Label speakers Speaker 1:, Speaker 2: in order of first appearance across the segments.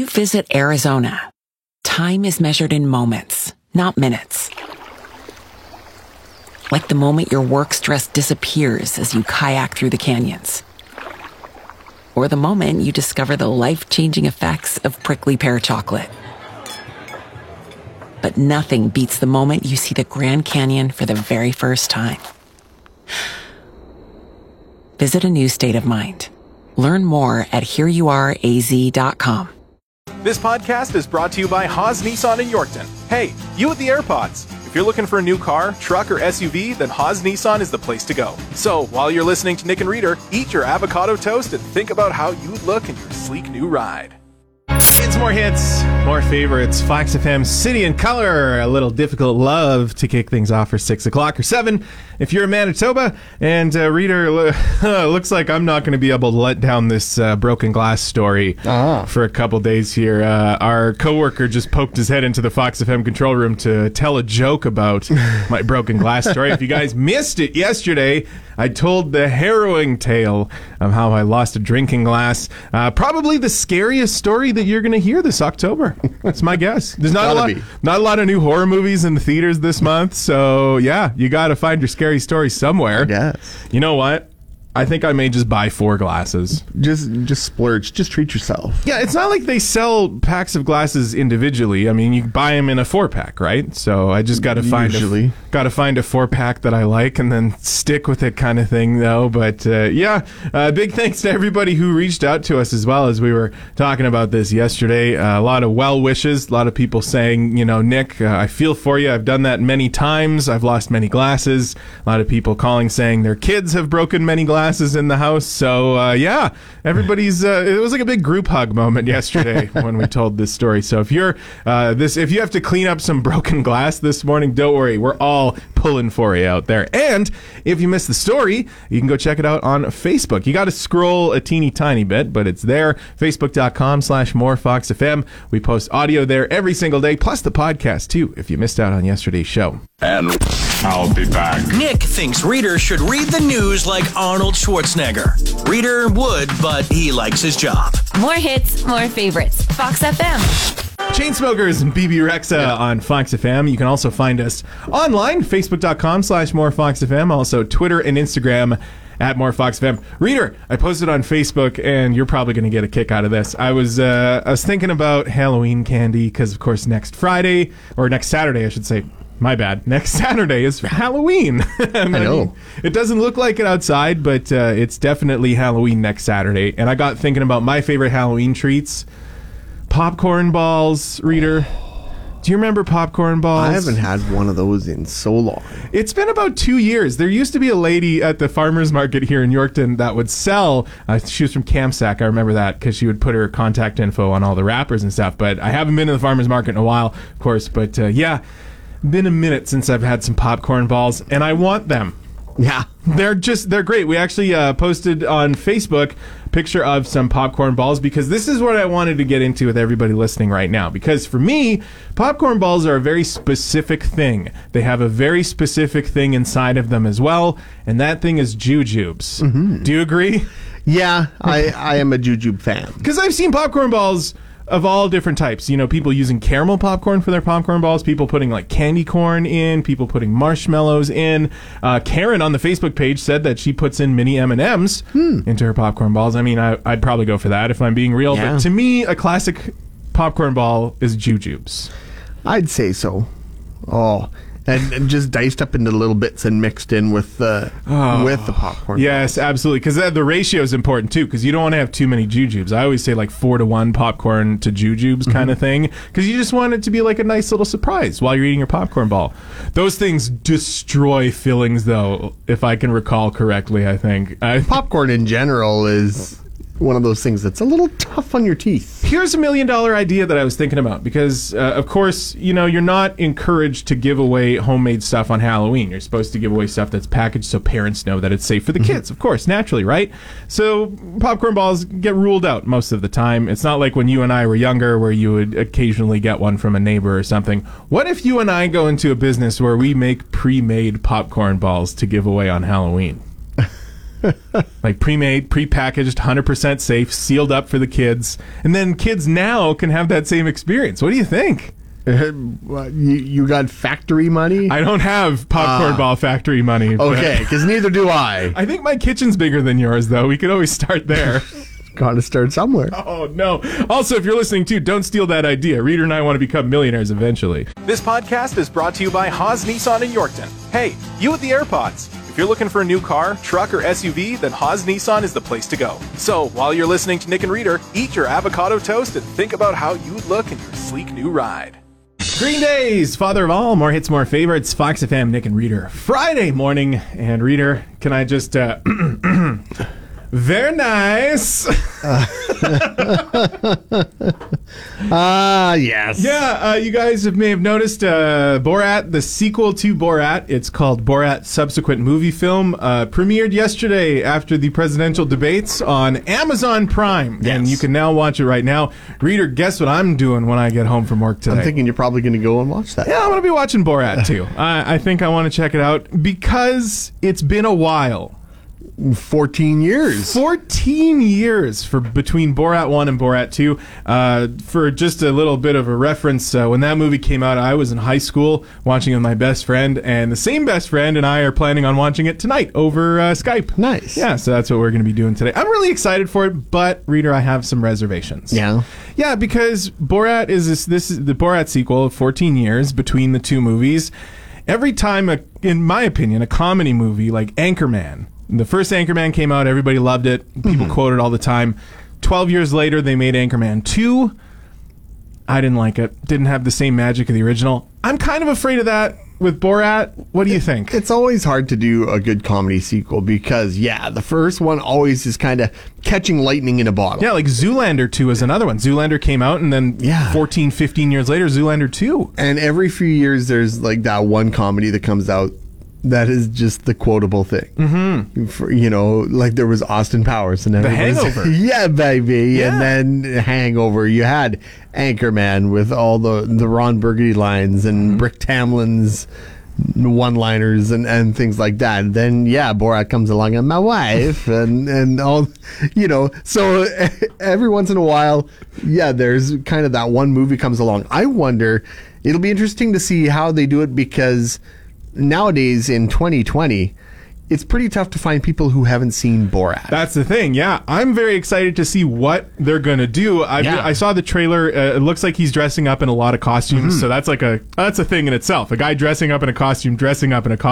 Speaker 1: Visit Arizona. Time is measured in moments, not minutes. Like the moment your work stress disappears as you kayak through the canyons. Or the moment you discover the life-changing effects of prickly pear chocolate. But nothing beats the moment you see the Grand Canyon for the very first time. Visit a new state of mind. Learn more at hereyouareaz.com.
Speaker 2: This podcast is brought to you by Haas Nissan in Yorkton. Hey, you with the AirPods. If you're looking for a new car, truck, or SUV, then Haas Nissan is the place to go. So, while you're listening to Nick and Reader, eat your avocado toast and think about how you'd look in your sleek new ride. It's more hits, more favorites. Fox FM, City and Color. A little difficult love to kick things off for 6 o'clock or 7 if you're in Manitoba. And Reader, looks like I'm not going to be able to let down this broken glass story for a couple days here. Our coworker just poked his head into the Fox FM control room to tell a joke about my broken glass story. If you guys missed it yesterday, I told the harrowing tale of how I lost a drinking glass. Probably the scariest story that you're going to hear this October. That's my guess. There's not a lot of new horror movies in the theaters this month, so yeah, you got to find your scary story somewhere.
Speaker 3: Yes.
Speaker 2: You know what? I think I may just buy 4 glasses.
Speaker 3: Just splurge. Just treat yourself.
Speaker 2: Yeah, it's not like they sell packs of glasses individually. I mean, you buy them in a 4-pack, right? So I just got to find a 4-pack that I like and then stick with it, kind of thing, though. But big thanks to everybody who reached out to us as well as we were talking about this yesterday. A lot of well wishes. A lot of people saying, Nick, I feel for you. I've done that many times. I've lost many glasses. A lot of people calling saying their kids have broken many glasses in the house. So everybody's it was like a big group hug moment yesterday when we told this story. So if you're if you have to clean up some broken glass this morning, don't worry, we're all pulling for you out there. And if you missed the story, you can go check it out on Facebook. You got to scroll a teeny tiny bit, but it's there. Facebook.com/morefoxfm. We post audio there every single day, plus the podcast too, if you missed out on yesterday's show.
Speaker 4: And I'll be back.
Speaker 5: Nick thinks Reader should read the news like Arnold Schwarzenegger. Reader would, but he likes his job.
Speaker 6: More hits, more favorites. Fox FM.
Speaker 2: Chainsmokers and BB Rexa on Fox FM. You can also find us online, facebook.com/morefoxfm. Also Twitter and Instagram at morefoxfm. Reader, I posted on Facebook, and you're probably going to get a kick out of this. I was thinking about Halloween candy because, of course, next Saturday, I should say. My bad. Next Saturday is Halloween. I know. It doesn't look like it outside, but it's definitely Halloween next Saturday. And I got thinking about my favorite Halloween treats. Popcorn balls, Reader. Do you remember popcorn balls?
Speaker 3: I haven't had one of those in so long.
Speaker 2: It's been about 2 years. There used to be a lady at the farmer's market here in Yorkton that would sell, she was from Kamsack, I remember that, because she would put her contact info on all the wrappers and stuff. But I haven't been to the farmer's market in a while, of course. But been a minute since I've had some popcorn balls, and I want them.
Speaker 3: Yeah.
Speaker 2: They're great. We actually posted on Facebook a picture of some popcorn balls because this is what I wanted to get into with everybody listening right now. Because for me, popcorn balls are a very specific thing. They have a very specific thing inside of them as well, and that thing is jujubes. Mm-hmm. Do you agree?
Speaker 3: Yeah, I am a jujube fan.
Speaker 2: Because I've seen popcorn balls of all different types. People using caramel popcorn for their popcorn balls, people putting like candy corn in, people putting marshmallows in. Karen on the Facebook page said that she puts in mini M&Ms into her popcorn balls. I mean, I'd probably go for that if I'm being real. Yeah. But to me, a classic popcorn ball is jujubes.
Speaker 3: I'd say so. Oh, and just diced up into little bits and mixed in with the popcorn.
Speaker 2: Yes, absolutely. Because the ratio is important too. Because you don't want to have too many jujubes. I always say like 4-to-1 popcorn to jujubes kind of thing. Because you just want it to be like a nice little surprise while you're eating your popcorn ball. Those things destroy fillings, though, if I can recall correctly. I think
Speaker 3: popcorn in general is one of those things that's a little tough on your teeth.
Speaker 2: Here's $1 million idea that I was thinking about because, of course, you're not encouraged to give away homemade stuff on Halloween. You're supposed to give away stuff that's packaged so parents know that it's safe for the kids, of course, naturally, right? So popcorn balls get ruled out most of the time. It's not like when you and I were younger where you would occasionally get one from a neighbor or something. What if you and I go into a business where we make pre-made popcorn balls to give away on Halloween? Like pre-made, pre-packaged, 100% safe, sealed up for the kids. And then kids now can have that same experience. What do you think?
Speaker 3: You got factory money?
Speaker 2: I don't have popcorn ball factory money.
Speaker 3: Okay, because neither do I.
Speaker 2: I think my kitchen's bigger than yours, though. We could always start there.
Speaker 3: Got to start somewhere.
Speaker 2: Oh, no. Also, if you're listening, too, don't steal that idea. Reader and I want to become millionaires eventually. This podcast is brought to you by Haas Nissan in Yorkton. Hey, you with the AirPods. If you're looking for a new car, truck, or SUV, then Haas Nissan is the place to go. So, while you're listening to Nick and Reader, eat your avocado toast and think about how you'd look in your sleek new ride. Green Days, father of all, more hits, more favorites, Fox FM, Nick and Reader. Friday morning, and Reader, can I just, very nice.
Speaker 3: Yes.
Speaker 2: Yeah, you guys may have noticed Borat, the sequel to Borat. It's called Borat Subsequent Movie Film. Premiered yesterday after the presidential debates on Amazon Prime.
Speaker 3: Yes.
Speaker 2: And you can now watch it right now. Reader, guess what I'm doing when I get home from work today?
Speaker 3: I'm thinking you're probably going to go and watch that.
Speaker 2: Yeah, I'm going to be watching Borat too. I think I want to check it out because it's been a while.
Speaker 3: 14 years.
Speaker 2: 14 years for between Borat 1 and Borat 2. For just a little bit of a reference, when that movie came out, I was in high school watching it with my best friend, and the same best friend and I are planning on watching it tonight over Skype.
Speaker 3: Nice.
Speaker 2: Yeah, so that's what we're going to be doing today. I'm really excited for it, but, Reader, I have some reservations.
Speaker 3: Yeah.
Speaker 2: Yeah, because Borat is this is the Borat sequel of 14 years between the two movies. Every time, in my opinion, a comedy movie like Anchorman, the first Anchorman came out, everybody loved it. People quote it all the time. 12 years later, they made Anchorman 2. I didn't like it. Didn't have the same magic of the original. I'm kind of afraid of that with Borat. What do you think?
Speaker 3: It's always hard to do a good comedy sequel because, the first one always is kind of catching lightning in a bottle.
Speaker 2: Yeah, like Zoolander 2 is another one. Zoolander came out, and then 14, 15 years later, Zoolander 2.
Speaker 3: And every few years, there's like that one comedy that comes out that is just the quotable thing. Mm-hmm. For, like there was Austin Powers. And then
Speaker 2: The Hangover.
Speaker 3: Yeah, baby.
Speaker 2: Yeah.
Speaker 3: And then Hangover. You had Anchorman with all the Ron Burgundy lines and Brick Tamlin's one-liners and things like that. Then, Borat comes along and my wife and all, So every once in a while, there's kind of that one movie comes along. I wonder, it'll be interesting to see how they do it because nowadays in 2020, it's pretty tough to find people who haven't seen Borat.
Speaker 2: That's the thing, yeah. I'm very excited to see what they're going to do. I saw the trailer. It looks like he's dressing up in a lot of costumes, so that's that's a thing in itself. A guy dressing up in a costume, trying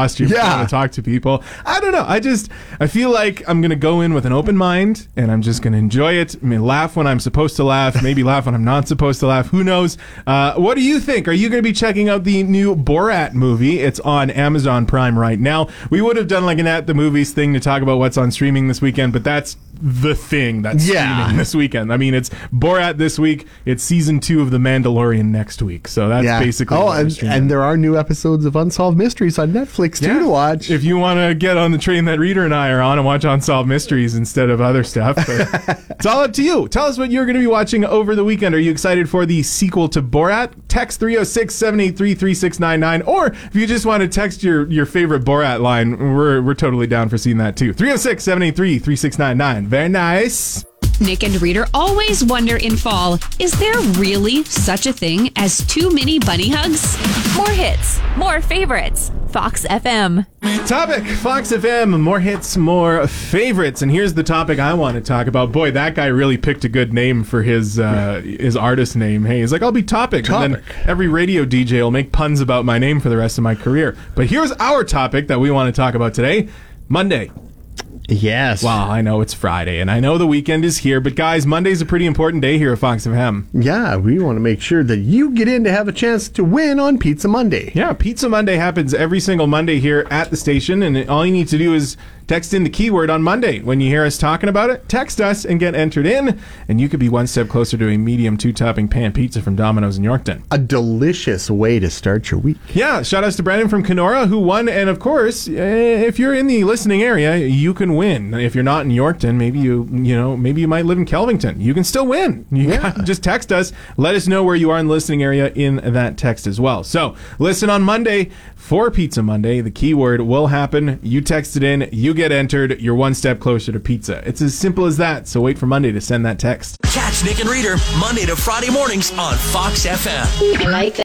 Speaker 2: to talk to people. I don't know. I feel like I'm going to go in with an open mind, and I'm just going to enjoy it. I mean, laugh when I'm supposed to laugh, maybe laugh when I'm not supposed to laugh. Who knows? What do you think? Are you going to be checking out the new Borat movie? It's on Amazon Prime right now. We would have done like an At the Movies thing to talk about what's on streaming this weekend, but that's the thing that's streaming this weekend. I mean, it's Borat this week. It's season 2 of The Mandalorian next week. So that's basically
Speaker 3: and there are new episodes of Unsolved Mysteries on Netflix too to watch.
Speaker 2: If you want to get on the train that Reader and I are on and watch Unsolved Mysteries instead of other stuff. But it's all up to you. Tell us what you're going to be watching over the weekend. Are you excited for the sequel to Borat? Text 306-783-3699, or if you just want to text your favorite Borat line, we're totally down for seeing that too. 306-783-3699. Very nice.
Speaker 7: Nick and Reader always wonder in fall, is there really such a thing as too many bunny hugs?
Speaker 6: More hits, more favorites. Fox FM.
Speaker 2: Topic, Fox FM, more hits, more favorites. And here's the topic I want to talk about. Boy, that guy really picked a good name for his artist name. Hey, he's like, I'll be Topic. And then every radio DJ will make puns about my name for the rest of my career. But here's our topic that we want to talk about today. Monday.
Speaker 3: Yes.
Speaker 2: Well, I know it's Friday, and I know the weekend is here, but guys, Monday's a pretty important day here at Fox FM.
Speaker 3: Yeah, we want to make sure that you get in to have a chance to win on Pizza Monday.
Speaker 2: Yeah, Pizza Monday happens every single Monday here at the station, and all you need to do is text in the keyword on Monday. When you hear us talking about it, text us and get entered in, and you could be one step closer to a medium 2-topping pan pizza from Domino's in Yorkton.
Speaker 3: A delicious way to start your week.
Speaker 2: Yeah, shout outs to Brandon from Kenora who won, and of course, if you're in the listening area, you can win. If you're not in Yorkton, maybe you might live in Kelvington. You can still win. Just text us. Let us know where you are in the listening area in that text as well. So, listen on Monday for Pizza Monday. The keyword will happen. You text it in. You get entered, you're one step closer to pizza. It's as simple as that, so wait for Monday to send that text.
Speaker 5: Catch Nick and Reader Monday to Friday mornings on Fox FM.
Speaker 8: I like that.